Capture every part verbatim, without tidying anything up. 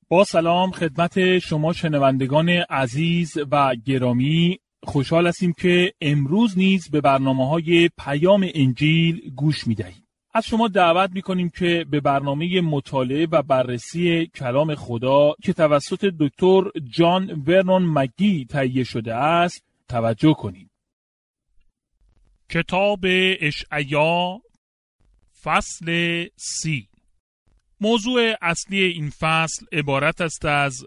با سلام خدمت شما شنوندگان عزیز و گرامی، خوشحال هستیم که امروز نیز به برنامه‌های پیام انجیل گوش می‌دهید. از شما دعوت می‌کنیم که به برنامه مطالعه و بررسی کلام خدا که توسط دکتر جان ورنون مگی تهیه شده است توجه کنید. کتاب اشعیا فصل سی. موضوع اصلی این فصل عبارت است از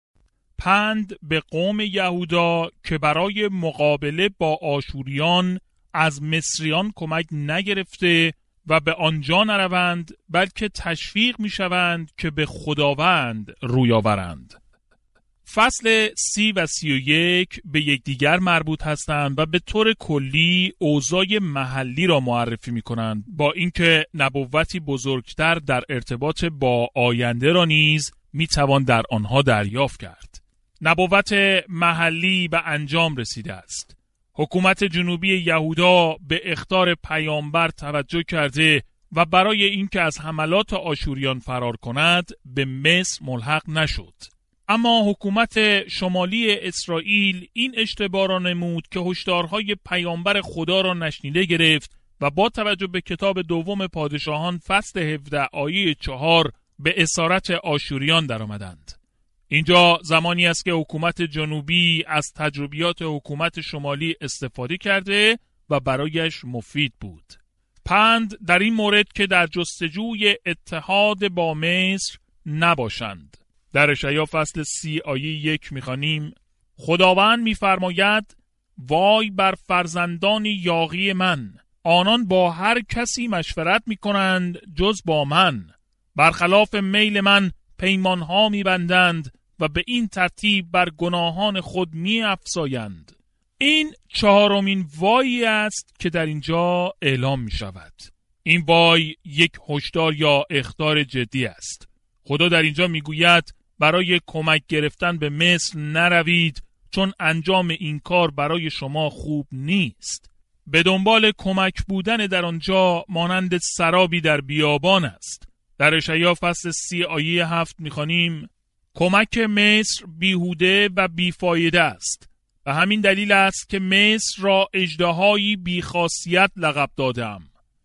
پند به قوم یهودا که برای مقابله با آشوریان از مصریان کمک نگرفته و به آنجا نروند، بلکه تشویق می شوند که به خداوند روی آورند. فصل سی و سی و یک به یکدیگر مربوط هستند و به طور کلی اوضاع محلی را معرفی می کنند، با اینکه نبوتی بزرگتر در ارتباط با آینده را نیز می توان در آنها دریافت کرد. نبوت محلی به انجام رسیده است. حکومت جنوبی یهودا به اخطار پیامبر توجه کرده و برای اینکه از حملات آشوریان فرار کند به مصر ملحق نشد. اما حکومت شمالی اسرائیل این اشتباه را نمود که هشدارهای پیامبر خدا را نشنیده گرفت و با توجه به کتاب دوم پادشاهان فصل هفده آیه چهار به اسارت آشوریان درآمدند. اینجا زمانی است که حکومت جنوبی از تجربیات حکومت شمالی استفاده کرده و برایش مفید بود. پند در این مورد که در جستجوی اتحاد با مصر نباشند. در اشعیا فصل سی آیه یک می‌خوانیم: خداوند می‌فرماید وای بر فرزندان یاغی من، آنان با هر کسی مشورت می‌کنند جز با من، برخلاف میل من پیمانها می‌بندند و به این ترتیب بر گناهان خود می‌افزایند. این چهارمین وایی است که در اینجا اعلام می‌شود. این وای یک هشدار یا اخطار جدی است. خدا در اینجا میگوید برای کمک گرفتن به مصر نروید، چون انجام این کار برای شما خوب نیست. به دنبال کمک بودن در آنجا مانند سرابی در بیابان است. در اشعیا فصل سی آیه هفت میخوانیم: کمک مصر بیهوده و بیفایده است و همین دلیل است که مصر را اژدهایی بیخاصیت لقب دادم.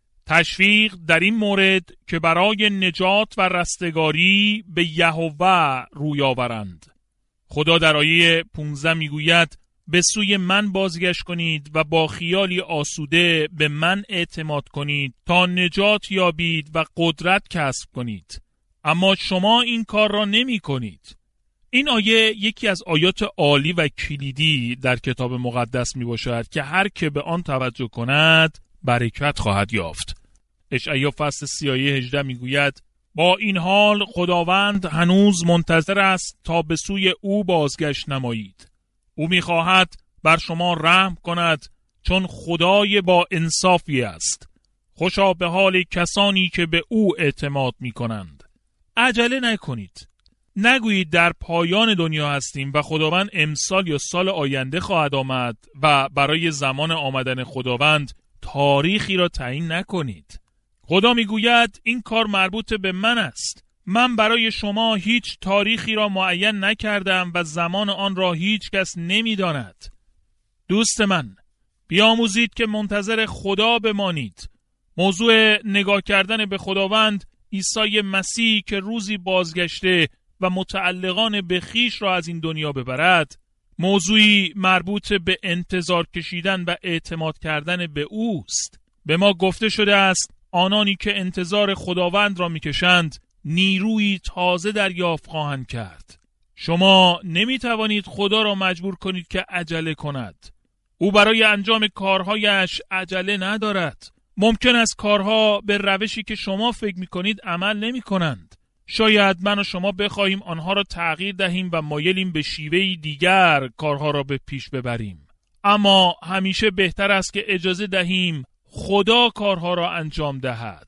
تشویق در این مورد که برای نجات و رستگاری به یهوه روی آورند. خدا در آیه پانزده میگوید به سوی من بازگشت کنید و با خیالی آسوده به من اعتماد کنید تا نجات یابید و قدرت کسب کنید. اما شما این کار را نمی کنید. این آیه یکی از آیات عالی و کلیدی در کتاب مقدس می باشد که هر که به آن توجه کند برکت خواهد یافت. اشعیا فصل سی آیه هجده میگوید با این حال خداوند هنوز منتظر است تا به سوی او بازگشت نمایید. او میخواهد بر شما رحم کند، چون خدای با انصافی است. خوشا به حال کسانی که به او اعتماد میکنند. عجله نکنید. نگویید در پایان دنیا هستیم و خداوند امسال یا سال آینده خواهد آمد و برای زمان آمدن خداوند تاریخی را تعیین نکنید. خدا میگوید این کار مربوط به من است. من برای شما هیچ تاریخی را معین نکردم و زمان آن را هیچ کس نمیداند. دوست من، بیاموزید که منتظر خدا بمانید. موضوع نگاه کردن به خداوند عیسی مسیح که روزی بازگشته و متعلقان به خیش را از این دنیا ببرد، موضوعی مربوط به انتظار کشیدن و اعتماد کردن به اوست. به ما گفته شده است آنانی که انتظار خداوند را میکشند نیروی تازه دریافت خواهند کرد. شما نمیتوانید خدا را مجبور کنید که عجله کند. او برای انجام کارهایش عجله ندارد. ممکن است کارها به روشی که شما فکر میکنید عمل نمی کنند. شاید من و شما بخواهیم آنها را تغییر دهیم و مایلیم به شیوهی دیگر کارها را به پیش ببریم. اما همیشه بهتر است که اجازه دهیم خدا کارها را انجام دهد.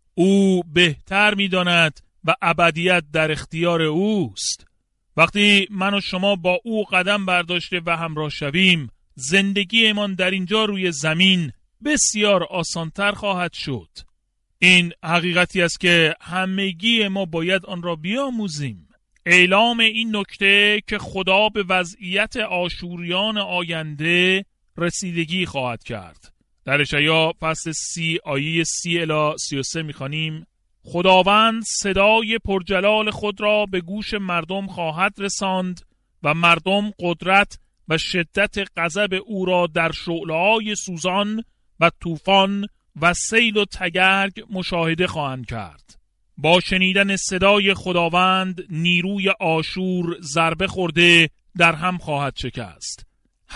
او بهتر می‌داند و ابدیت در اختیار اوست. وقتی من و شما با او قدم برداشته و همراه شویم، زندگیمان در اینجا روی زمین بسیار آسانتر خواهد شد. این حقیقتی است که همگی ما باید آن را بیاموزیم. اعلام این نکته که خدا به وضعیت آشوریان آینده رسیدگی خواهد کرد. در اشعیا فصل سی آیه سی الی سی و سه می‌خوانیم: خداوند صدای پرجلال خود را به گوش مردم خواهد رساند و مردم قدرت و شدت غضب او را در شعله‌های سوزان و طوفان و سیل و تگرگ مشاهده خواهند کرد. با شنیدن صدای خداوند نیروی آشور ضربه خورده در هم خواهد شکست.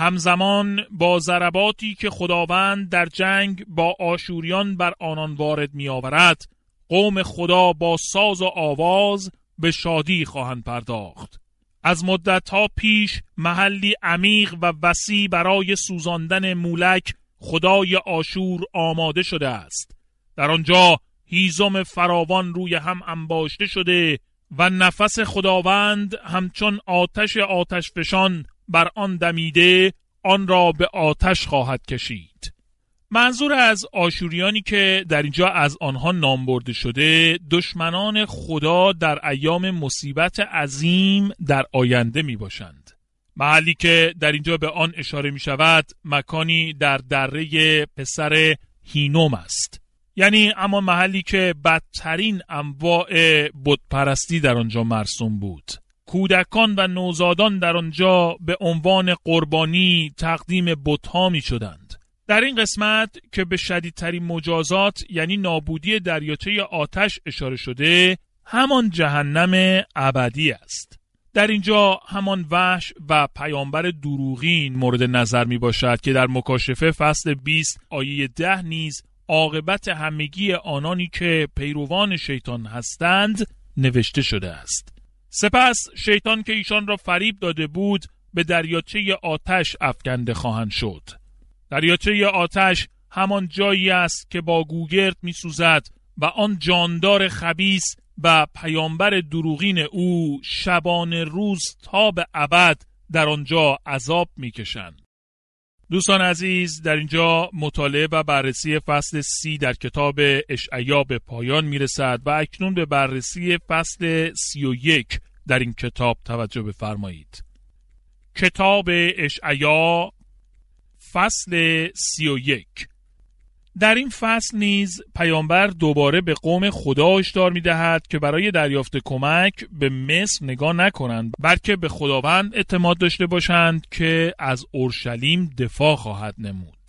همزمان با ضرباتی که خداوند در جنگ با آشوریان بر آنان وارد می آورد، قوم خدا با ساز و آواز به شادی خواهند پرداخت. از مدت‌ها پیش محلی عمیق و وسیع برای سوزاندن مولک خدای آشور آماده شده است. در آنجا هیزم فراوان روی هم انباشته شده و نفس خداوند همچون آتش آتش فشان بر آن دمیده آن را به آتش خواهد کشید. منظور از آشوریانی که در اینجا از آنها نام برده شده دشمنان خدا در ایام مصیبت عظیم در آینده می باشند. محلی که در اینجا به آن اشاره می شود مکانی در دره پسر هینوم است، یعنی اما محلی که بدترین انواع بتپرستی در آنجا مرسوم بود. کودکان و نوزادان در آنجا به عنوان قربانی تقدیم بت‌ها می شدند. در این قسمت که به شدیدترین مجازات یعنی نابودی دریاچه آتش اشاره شده، همان جهنم ابدی است. در اینجا همان وحش و پیامبر دروغین مورد نظر می باشد که در مکاشفه فصل بیست آیه ده نیز عاقبت همگی آنانی که پیروان شیطان هستند نوشته شده است. سپس شیطان که ایشان را فریب داده بود به دریاچه آتش افکنده خواهند شد. دریاچه آتش همان جایی است که با گوگرد می سوزد و آن جاندار خبیث و پیامبر دروغین او شبانه روز تا به ابد در آنجا عذاب می کشند. دوستان عزیز، در اینجا مطالعه و بررسی فصل سی در کتاب اشعیا به پایان می رسد و اکنون به بررسی فصل سی و یک در این کتاب توجه بفرمایید. کتاب اشعیا فصل سی و یک. در این فصل نیز پیامبر دوباره به قوم خدا هشدار می‌دهد که برای دریافت کمک به مصر نگاه نکنند، بلکه به خداوند اعتماد داشته باشند که از اورشلیم دفاع خواهد نمود.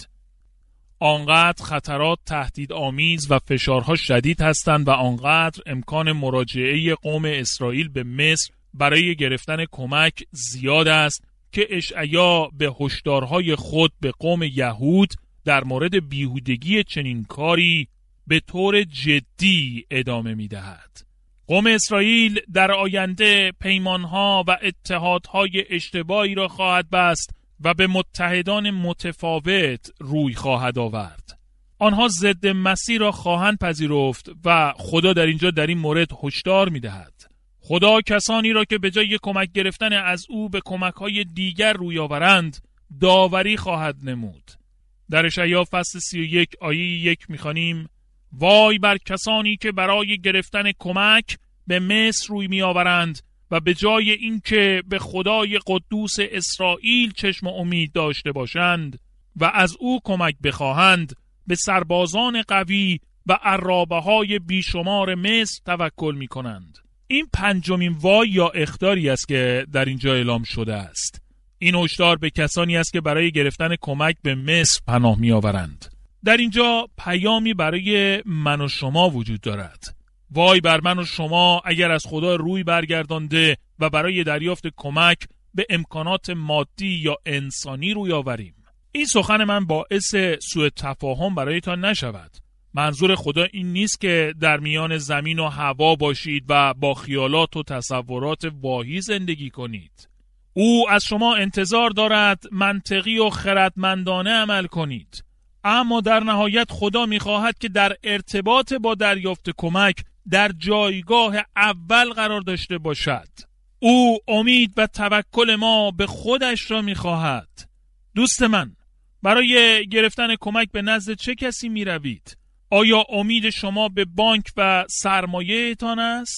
آنقدر خطرات تهدیدآمیز و فشارها شدید هستند و آنقدر امکان مراجعه قوم اسرائیل به مصر برای گرفتن کمک زیاد است که اشعیا به هشدارهای خود به قوم یهود در مورد بیهودگی چنین کاری به طور جدی ادامه می دهد. قوم اسرائیل در آینده پیمانها و اتحادهای اشتباهی را خواهد بست و به متحدان متفاوت روی خواهد آورد. آنها ضد مسیح را خواهند پذیرفت و خدا در اینجا در این مورد هشدار می دهد. خدا کسانی را که به جای کمک گرفتن از او به کمک‌های دیگر روی آورند داوری خواهد نمود. در اشعیا فصل سی و یک آیه یک می‌خوانیم: وای بر کسانی که برای گرفتن کمک به مصر روی می‌آورند و به جای اینکه به خدای قدوس اسرائیل چشم و امید داشته باشند و از او کمک بخواهند، به سربازان قوی و عرابه‌های بیشمار مصر توکل می‌کنند. این پنجمین وای یا اخطاری است که در اینجا اعلام شده است. این هشدار به کسانی است که برای گرفتن کمک به مصر پناه می آورند. در اینجا پیامی برای من و شما وجود دارد. وای بر من و شما اگر از خدا روی برگردانده و برای دریافت کمک به امکانات مادی یا انسانی روی آوریم. این سخن من باعث سوء تفاهم برایتان نشود. منظور خدا این نیست که در میان زمین و هوا باشید و با خیالات و تصورات واهی زندگی کنید. او از شما انتظار دارد منطقی و خردمندانه عمل کنید. اما در نهایت خدا می‌خواهد که در ارتباط با دریافت کمک در جایگاه اول قرار داشته باشد. او امید و توکل ما به خودش را می‌خواهد. دوست من، برای گرفتن کمک به نزد چه کسی می‌روید؟ آیا امید شما به بانک و سرمایه تان است؟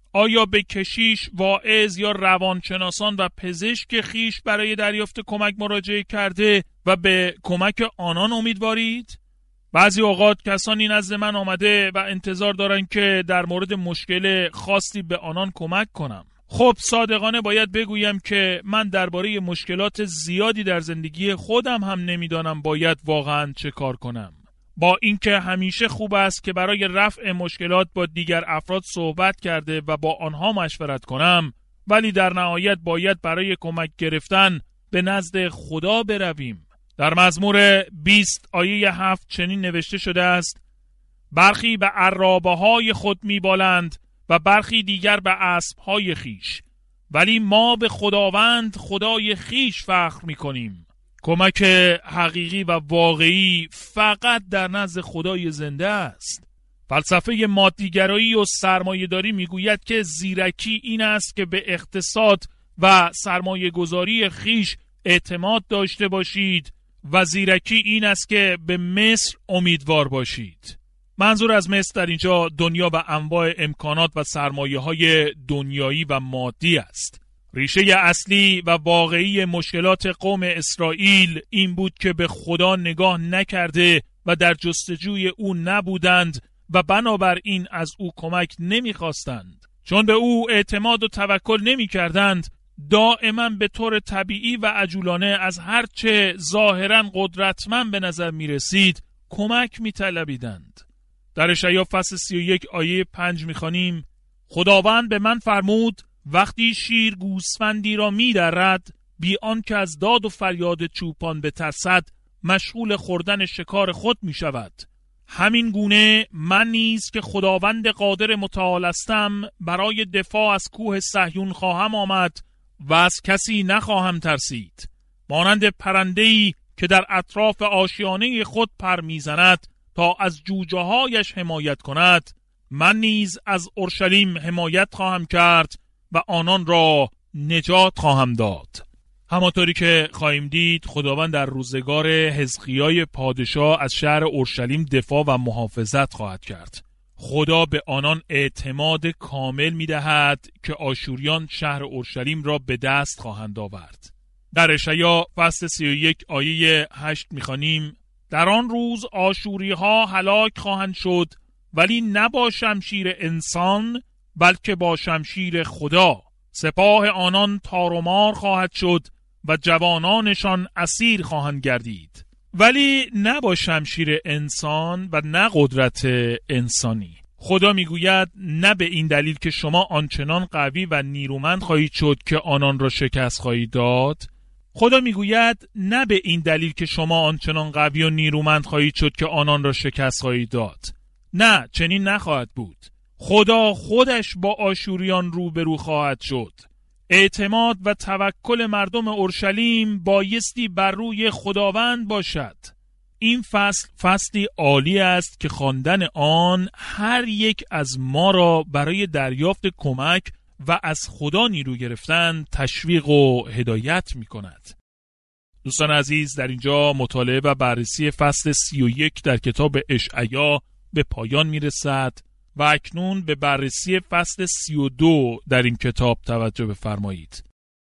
آیا به کشیش، واعظ یا روانشناسان و پزشک خیش برای دریافت کمک مراجعه کرده و به کمک آنان امیدوارید؟ بعضی اوقات کسانی نزد من آمده و انتظار دارن که در مورد مشکل خاصی به آنان کمک کنم. خب صادقانه باید بگویم که من درباره مشکلات زیادی در زندگی خودم هم نمیدانم باید واقعاً چه کار کنم. با اینکه همیشه خوب است که برای رفع مشکلات با دیگر افراد صحبت کرده و با آنها مشورت کنم، ولی در نهایت باید برای کمک گرفتن به نزد خدا برویم. در مزمور بیست آیه هفت چنین نوشته شده است: برخی به عرابه های خود میبالند و برخی دیگر به اسب های خیش، ولی ما به خداوند خدای خیش فخر میکنیم. کمک حقیقی و واقعی فقط در نزد خدای زنده است. فلسفه مادیگرایی و سرمایه‌داری میگوید که زیرکی این است که به اقتصاد و سرمایه گذاری خیش اعتماد داشته باشید و زیرکی این است که به مصر امیدوار باشید. منظور از مصر در اینجا دنیا و انواع امکانات و سرمایه های دنیایی و مادی است. ریشه اصلی و واقعی مشکلات قوم اسرائیل این بود که به خدا نگاه نکرده و در جستجوی او نبودند و بنابراین از او کمک نمیخواستند. چون به او اعتماد و توکل نمی کردند، دائما به طور طبیعی و عجولانه از هرچه ظاهرا قدرتمند به نظر می رسید کمک می طلبیدند. در اشعیا فصل سی و یک آیه پنج می خوانیم: خداوند به من فرمود وقتی شیر گوسفندی را می درد، بی آن که از داد و فریاد چوپان بترسد مشغول خوردن شکار خود می شود. همین گونه من نیز که خداوند قادر متعال هستم برای دفاع از کوه صهیون خواهم آمد و از کسی نخواهم ترسید. مانند پرنده‌ای که در اطراف آشیانه خود پر میزند تا از جوجه هایش حمایت کند، من نیز از اورشلیم حمایت خواهم کرد و آنان را نجات خواهم داد. همانطوری که خواهیم دید خداوند در روزگار حزقیای پادشاه از شهر اورشلیم دفاع و محافظت خواهد کرد. خدا به آنان اعتماد کامل می دهد که آشوریان شهر اورشلیم را به دست خواهند آورد. در اشعیا فصل سی و یک آیه هشت می خوانیم: در آن روز آشوری ها هلاک خواهند شد، ولی نه با شمشیر انسان بلکه با شمشیر خدا. سپاه آنان تار و مار خواهد شد و جوانانشان اسیر خواهند گردید، ولی نه با شمشیر انسان و نه قدرت انسانی. خدا میگوید نه به این دلیل که شما آنچنان قوی و نیرومند خواهید شد که آنان را شکست خواهید داد. خدا میگوید نه به این دلیل که شما آنچنان قوی و نیرومند خواهید شد که آنان را شکست خواهید داد. نه، چنین نخواهد بود. خدا خودش با آشوریان روبرو خواهد شد. اعتماد و توکل مردم اورشلیم بایستی بر روی خداوند باشد. این فصل فصلی عالی است که خواندن آن هر یک از ما را برای دریافت کمک و از خدا نیرو گرفتن تشویق و هدایت می کند. دوستان عزیز، در اینجا مطالعه و بررسی فصل سی و یک در کتاب اشعیا به پایان می رسد و اکنون به بررسی فصل سی و دو در این کتاب توجه بفرمایید.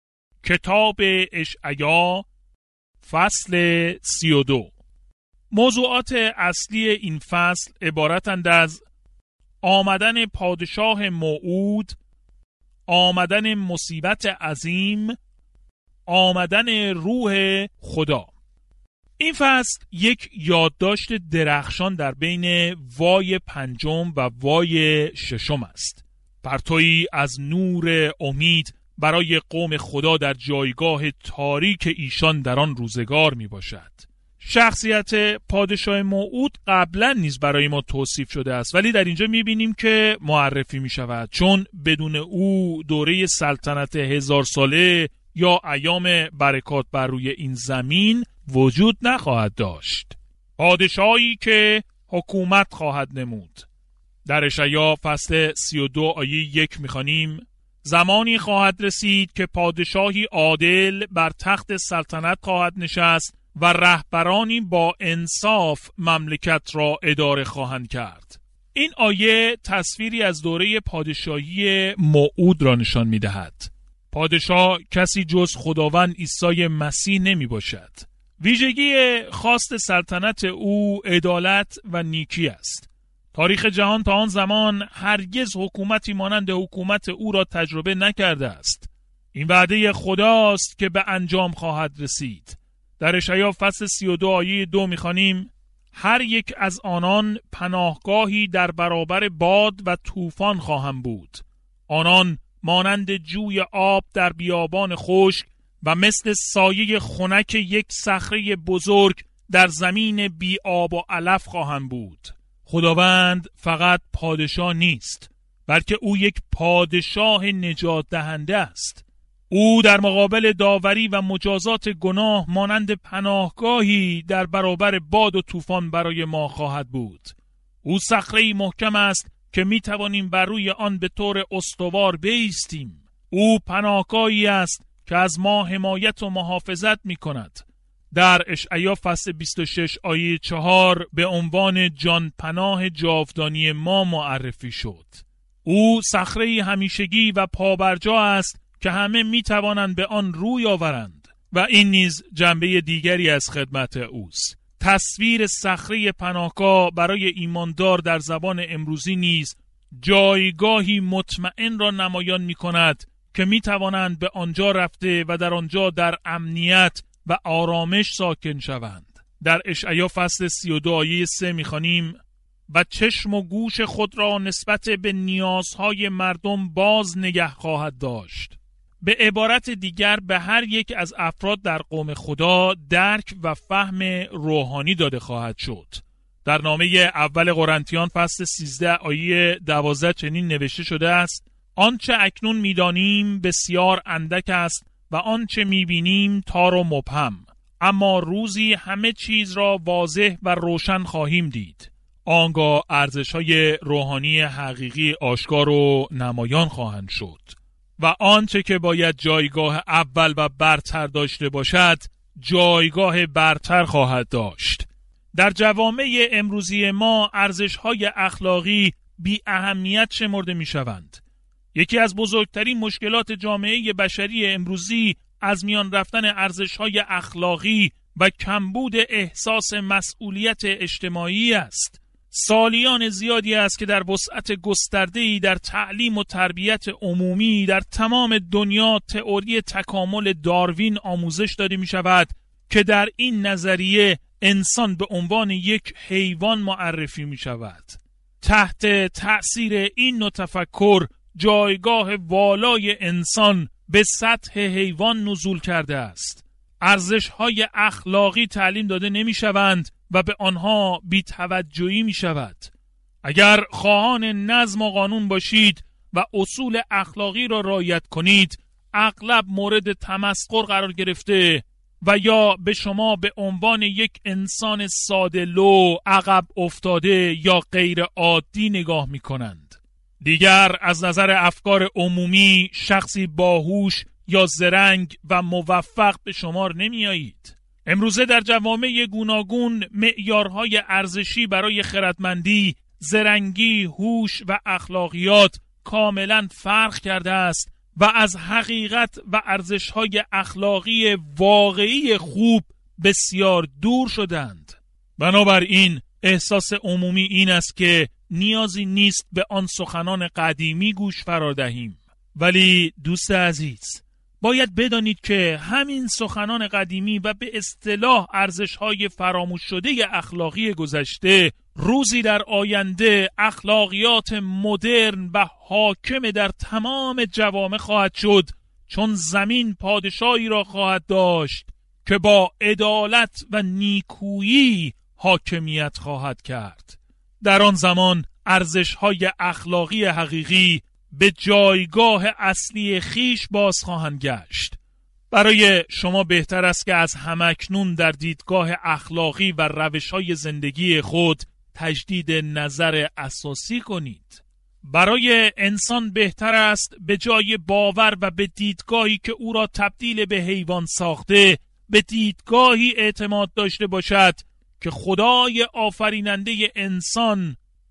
کتاب اشعیا فصل سی و دو. موضوعات اصلی این فصل عبارتند از آمدن پادشاه موعود، آمدن مصیبت عظیم، آمدن روح خدا. این فصل یک یادداشت درخشان در بین وای پنجم و وای ششم است. پرتویی از نور امید برای قوم خدا در جایگاه تاریک ایشان در آن روزگار می باشد. شخصیت پادشاه موعود قبلا نیز برای ما توصیف شده است، ولی در اینجا می بینیم که معرفی می شود، چون بدون او دوره سلطنت هزار ساله یا ایام برکات بر روی این زمین وجود نخواهد داشت. پادشاهی که حکومت خواهد نمود. در اشعیا فصل سی و دو آیه یک می‌خوانیم: زمانی خواهد رسید که پادشاهی عادل بر تخت سلطنت خواهد نشست و رهبرانی با انصاف مملکت را اداره خواهند کرد. این آیه تصویری از دوره پادشاهی موعود را نشان می دهد. پادشاه کسی جز خداوند عیسی مسیح نمی باشد. ویژگی خاص سلطنت او عدالت و نیکی است. تاریخ جهان تا آن زمان هرگز حکومتی مانند حکومت او را تجربه نکرده است. این وعده خداست که به انجام خواهد رسید. در اشعیا فصل سی و دو آیه دو می‌خوانیم: هر یک از آنان پناهگاهی در برابر باد و طوفان خواهم بود. آنان مانند جوی آب در بیابان خشک و مثل سایه خنک یک صخره بزرگ در زمین بی آب و علف خواهم بود. خداوند فقط پادشاه نیست، بلکه او یک پادشاه نجات دهنده است. او در مقابل داوری و مجازات گناه مانند پناهگاهی در برابر باد و طوفان برای ما خواهد بود. او صخره‌ای محکم است که می توانیم بر روی آن به طور استوار بایستیم. او پناهگاهی است که از ما حمایت و محافظت می کند. در اشعیا فصل بیست و شش آیه چهار به عنوان جان پناه جاودانی ما معرفی شد. او صخره همیشگی و پابرجا است که همه می توانند به آن روی آورند و این نیز جنبه دیگری از خدمت اوست. تصویر صخره پناهگاه برای ایماندار در زبان امروزی نیز جایگاهی مطمئن را نمایان می کند که می توانند به آنجا رفته و در آنجا در امنیت و آرامش ساکن شوند. در اشعیا فصل سی و دو آیه سه می خوانیم: و چشم و گوش خود را نسبت به نیازهای مردم باز نگه خواهد داشت. به عبارت دیگر به هر یک از افراد در قوم خدا درک و فهم روحانی داده خواهد شد. در نامه اول قرنتیان فصل سیزده آیه دوازده چنین نوشته شده است: آنچه اکنون می‌دانیم بسیار اندک است و آنچه می‌بینیم تار و مبهم، اما روزی همه چیز را واضح و روشن خواهیم دید. آنگاه ارزش‌های روحانی حقیقی آشکار و نمایان خواهند شد و آنچه که باید جایگاه اول و برتر داشته باشد جایگاه برتر خواهد داشت. در جوامع امروزی ما ارزش‌های اخلاقی بی اهمیت شمرده می‌شوند. یکی از بزرگترین مشکلات جامعه بشری امروزی از میان رفتن ارزش‌های اخلاقی و کمبود احساس مسئولیت اجتماعی است. سالیان زیادی است که در وسعت گسترده‌ای در تعلیم و تربیت عمومی در تمام دنیا تئوری تکامل داروین آموزش داده می شود که در این نظریه انسان به عنوان یک حیوان معرفی می شود. تحت تأثیر این نوع تفکر جایگاه والای انسان به سطح حیوان نزول کرده است. ارزش‌های اخلاقی تعلیم داده نمی شوند و به آنها بی‌توجهی می شود. اگر خواهان نظم و قانون باشید و اصول اخلاقی را رعایت کنید، اغلب مورد تمسخر قرار گرفته و یا به شما به عنوان یک انسان ساده لو، عقب افتاده یا غیر عادی نگاه می کنند. دیگر از نظر افکار عمومی شخصی باهوش یا زرنگ و موفق به شمار نمی آیید. امروزه در جوامع گوناگون معیارهای ارزشی برای خردمندی، زرنگی، هوش و اخلاقیات کاملا فرق کرده است و از حقیقت و ارزشهای اخلاقی واقعی خوب بسیار دور شدند. بنابراین احساس عمومی این است که نیازی نیست به آن سخنان قدیمی گوش فرا دهیم. ولی دوست عزیز، باید بدانید که همین سخنان قدیمی و به اصطلاح ارزش‌های فراموش شده اخلاقی گذشته روزی در آینده اخلاقیات مدرن و حاکم در تمام جوامع خواهد شد، چون زمین پادشاهی را خواهد داشت که با عدالت و نیکویی حاکمیت خواهد کرد. در آن زمان ارزش‌های اخلاقی حقیقی به جایگاه اصلی خیش باز خواهند گشت. برای شما بهتر است که از همکنون در دیدگاه اخلاقی و روش‌های زندگی خود تجدید نظر اساسی کنید. برای انسان بهتر است به جای باور و به دیدگاهی که او را تبدیل به حیوان ساخته، به دیدگاهی اعتماد داشته باشد که خدای آفریننده انسان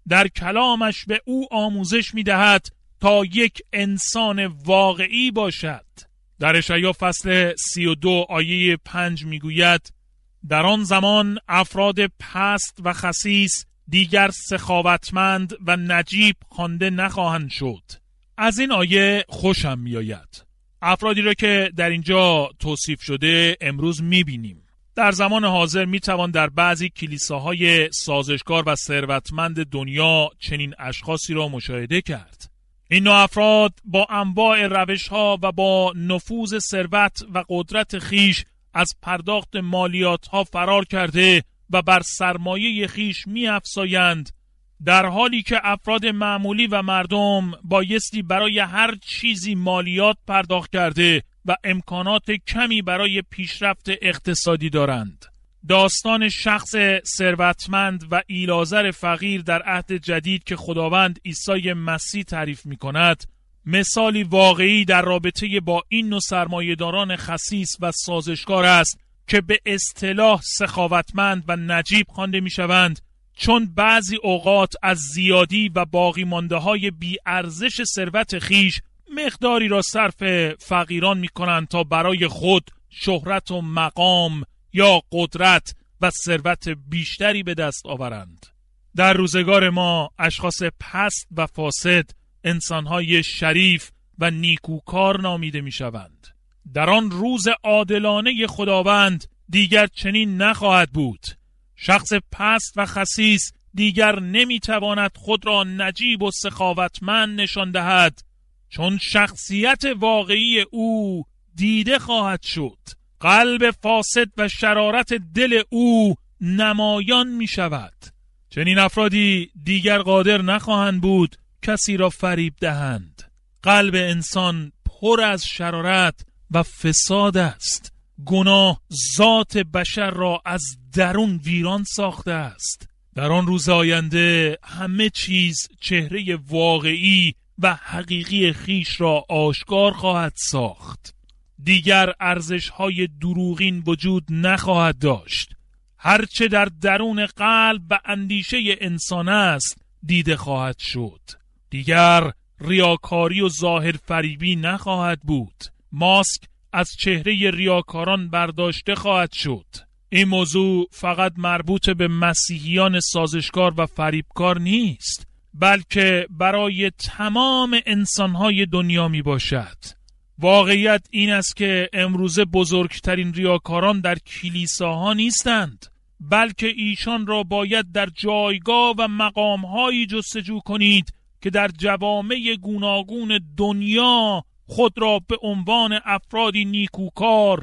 در کلامش به او آموزش می‌دهد تا یک انسان واقعی باشد. در اشعیا فصل سی و دو آیه پنج میگوید در آن زمان افراد پست و خسیس دیگر سخاوتمند و نجیب خوانده نخواهند شد. از این آیه خوشم میآید. افرادی را که در اینجا توصیف شده امروز میبینیم. در زمان حاضر میتوان در بعضی کلیساهای سازشکار و ثروتمند دنیا چنین اشخاصی را مشاهده کرد. این نوع افراد با انواع روش‌ها و با نفوذ ثروت و قدرت خیش از پرداخت مالیات‌ها فرار کرده و بر سرمایه خیش می‌افزایند، در حالی که افراد معمولی و مردم بایستی برای هر چیزی مالیات پرداخت کرده و امکانات کمی برای پیشرفت اقتصادی دارند. داستان شخص ثروتمند و ایلازر فقیر در عهد جدید که خداوند عیسی مسیح تعریف می‌کند، مثالی واقعی در رابطه با این نوع سرمایه‌داران خسیس و سازشکار است که به اصطلاح سخاوتمند و نجیب خوانده می‌شوند، چون بعضی اوقات از زیادی و باقی مانده‌های بی‌ارزش ثروت خیش مقداری را صرف فقیران می‌کنند تا برای خود شهرت و مقام یا قدرت و ثروت بیشتری به دست آورند. در روزگار ما اشخاص پست و فاسد انسان‌های شریف و نیکوکار نامیده می‌شوند. در آن روز عادلانه خداوند دیگر چنین نخواهد بود. شخص پست و خسیس دیگر نمی‌تواند خود را نجیب و سخاوتمند نشان دهد، چون شخصیت واقعی او دیده خواهد شد. قلب فاسد و شرارت دل او نمایان می شود. چنین افرادی دیگر قادر نخواهند بود کسی را فریب دهند. قلب انسان پر از شرارت و فساد است. گناه ذات بشر را از درون ویران ساخته است. در آن روز آینده همه چیز چهره واقعی و حقیقی خیش را آشکار خواهد ساخت. دیگر ارزش‌های دروغین وجود نخواهد داشت. هرچه در درون قلب و اندیشه انسان است دیده خواهد شد. دیگر ریاکاری و ظاهر فریبی نخواهد بود. ماسک از چهره ریاکاران برداشته خواهد شد. این موضوع فقط مربوط به مسیحیان سازشکار و فریبکار نیست، بلکه برای تمام انسان‌های دنیا می باشد. واقعیت این است که امروزه بزرگترین ریاکاران در کلیساها نیستند، بلکه ایشان را باید در جایگاه و مقام‌هایی جستجو کنید که در جوامع گوناگون دنیا خود را به عنوان افرادی نیکوکار،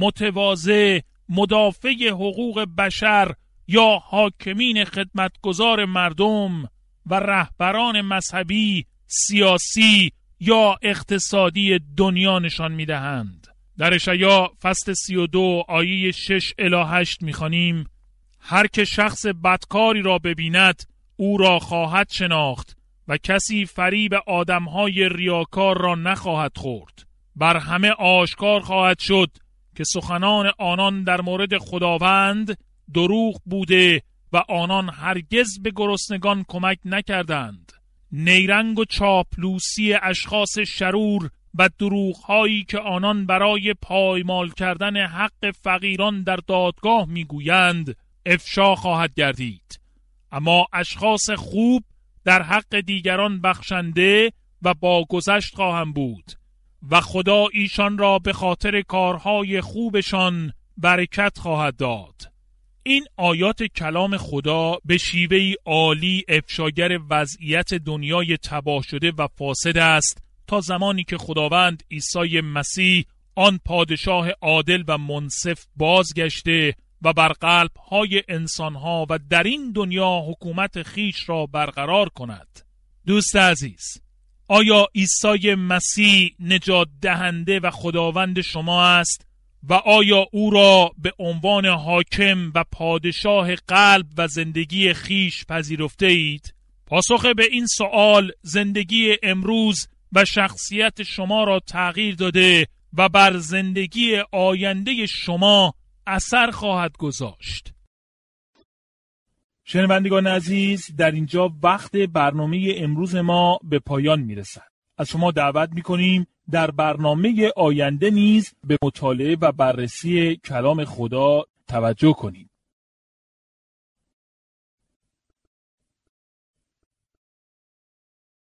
متواضع، مدافع حقوق بشر یا حاکمین خدمتگزار مردم و رهبران مذهبی، سیاسی یا اقتصادی دنیا نشان می‌دهند. در اشعیا فصل سی و دو آیه شش الی هشت می‌خوانیم: هر که شخص بدکاری را ببیند او را خواهد شناخت و کسی فریب آدم‌های ریاکار را نخواهد خورد. بر همه آشکار خواهد شد که سخنان آنان در مورد خداوند دروغ بوده و آنان هرگز به گرسنگان کمک نکردند. نیرنگ و چاپلوسی اشخاص شرور و دروغ‌هایی که آنان برای پایمال کردن حق فقیران در دادگاه میگویند افشا خواهد گردید. اما اشخاص خوب در حق دیگران بخشنده و باگذشت خواهند بود و خدا ایشان را به خاطر کارهای خوبشان برکت خواهد داد. این آیات کلام خدا به شیوهی عالی افشاگر وضعیت دنیای تباه شده و فاسد است تا زمانی که خداوند عیسی مسیح آن پادشاه عادل و منصف بازگشته و بر قلب‌های انسان‌ها و در این دنیا حکومت خیش را برقرار کند. دوست عزیز، آیا عیسی مسیح نجات دهنده و خداوند شما است و آیا او را به عنوان حاکم و پادشاه قلب و زندگی خیش پذیرفته اید؟ پاسخ به این سوال زندگی امروز و شخصیت شما را تغییر داده و بر زندگی آینده شما اثر خواهد گذاشت. شنوندگان عزیز، در اینجا وقت برنامه امروز ما به پایان میرسد. از شما دعوت میکنیم در برنامه آینده نیز به مطالعه و بررسی کلام خدا توجه کنید.